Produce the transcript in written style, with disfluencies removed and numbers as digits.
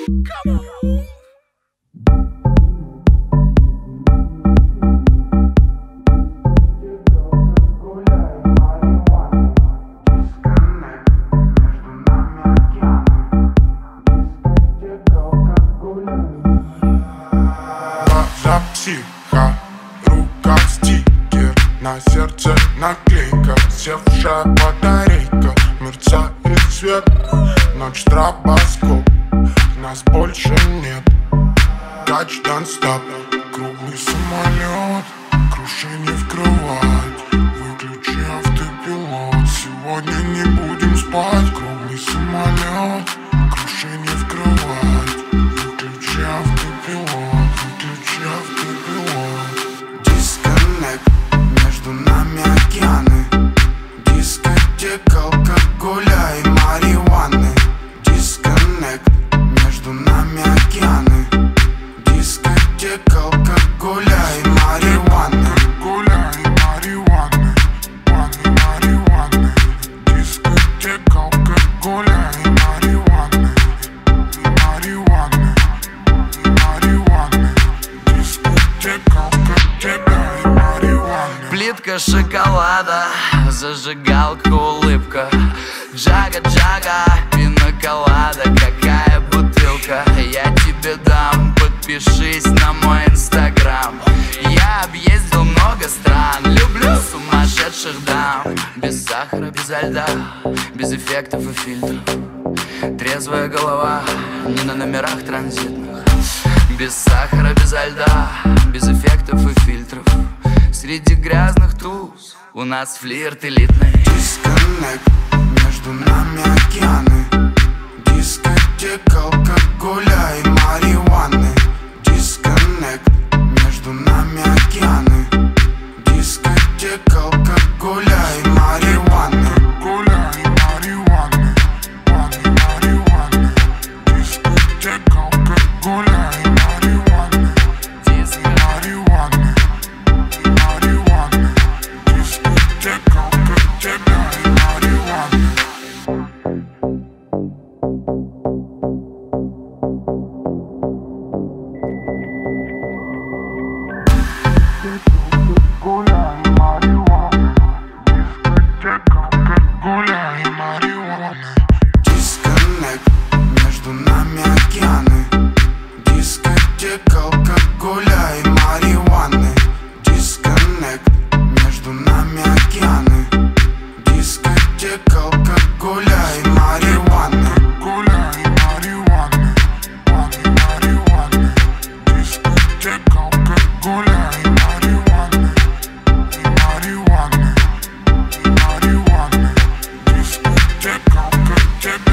Психа, рука стикер, на сердце наклейка, севшая батарейка, мерцает свет, ночь стробоскоп, нас больше нет. Touch don't stop, круглый самолет, крушение в кровать, выключи автопилот, сегодня не будем спать. Круглый самолет, крушение в кровать, выключи автопилот, выключи автопилот. Дисконнект, между нами океаны, дискотека алкоголя и марихуаны. Дисконнект, между нами океаны, дискотека алкоголя и марихуаны. Алкоголя и марихуаны, марихуаны. Дискотека алкоголя и марихуаны, марихуаны, марихуаны. Дискотека алкоголя и марихуаны. Плитка шоколада, зажигалка, улыбка, джага-джага, пина-колада, какая бутылка. Я тебе дам, подпишись на мой инстаграм. Я объездил много стран, люблю сумасшедших дам. Без сахара, безо льда, без эффектов и фильтров, трезвая голова, не на номерах транзитных. Без сахара, безо льда, без эффектов и фильтров, среди грязных туз у нас флирт элитный. Дисконнект, между нами океаны, дискотека алкоголя и марихуаны. Дисконнект, между нами океаны, дискотека алкоголя и марихуаны. Алкоголя и марихуаны, марихуаны. Дискотека алкоголя и марихуаны, марихуаны, марихуаны. Дискотека алкоголя и марихуаны. Дисконнект, между нами океаны, дискотека алкоголя и марихуаны. Дисконнект, между нами океаны, дискотека алкоголя и марихуаны. Алкоголя и марихуаны, марихуаны. Дискотека алкоголя и марихуаны, марихуаны, марихуаны. Дискотека алкоголя.